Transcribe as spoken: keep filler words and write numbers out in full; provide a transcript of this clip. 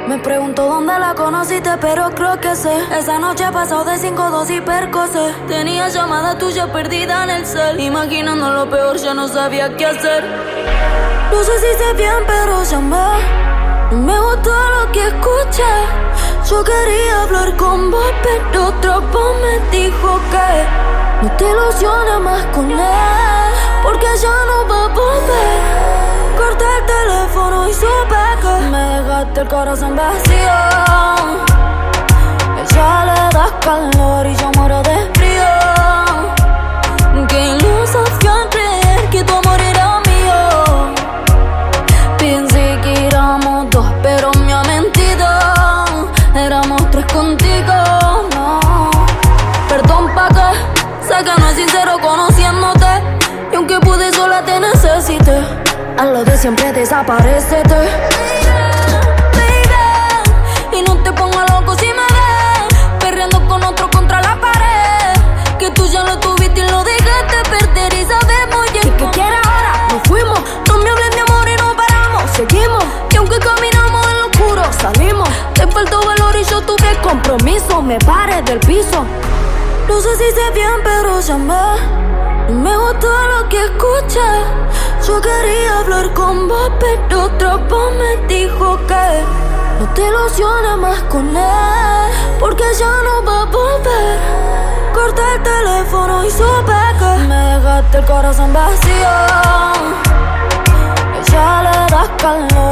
Me pregunto dónde la conociste, pero creo que sé. Esa noche he pasado de cinco, dos y percocé. Tenía llamada tuya perdida en el cel. Imaginando lo peor, ya no sabía qué hacer. No sé si sé bien, pero llamé. No me gustó lo que escuché. Yo quería hablar con vos, pero otra voz me dijo que no te ilusiones más con él, porque ya no va a volver. Corté el teléfono y supe que me dejaste el corazón vacío. Ella le da calor y yo muero de frío. Qué iluso fue creer que tu amor era mío. Pensé que éramos dos, pero me ha mentido. Éramos tres contigo, no. Perdón pa' que, sé que no es sincero conociéndote. Y aunque pude sola te necesité. A lo de siempre desaparécete, baby. Y no te pongas loco si me ves perreando con otro contra la pared. Que tú ya lo tuviste y lo dejaste perder. Y sabemos ya. ¿Y qué quieres ahora? Nos fuimos. No me hables de amor y no paramos. Seguimos. Y aunque caminamos en lo oscuro, salimos. Te faltó valor y yo tuve compromiso. Me paré del piso. No sé si sé bien, pero llamé. No me gustó lo que escuché. Yo quería hablar con vos, pero otra voz me dijo que no te ilusiones más con él, porque ya no va a volver. Corté el teléfono y supe que me dejaste el corazón vacío. Ella le da calor